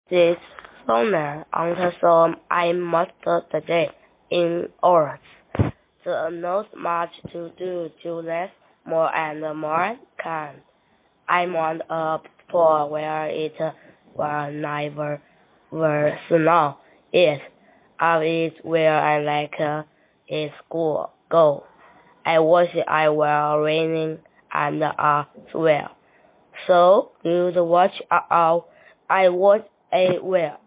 This summer, until so I must stay indoors. There's not much to do, just less, more and more can. I'm on a floor where it will never were snow. Yes, I is where I like in school go. I wish I were raining and swell. So you watch out. I was a well.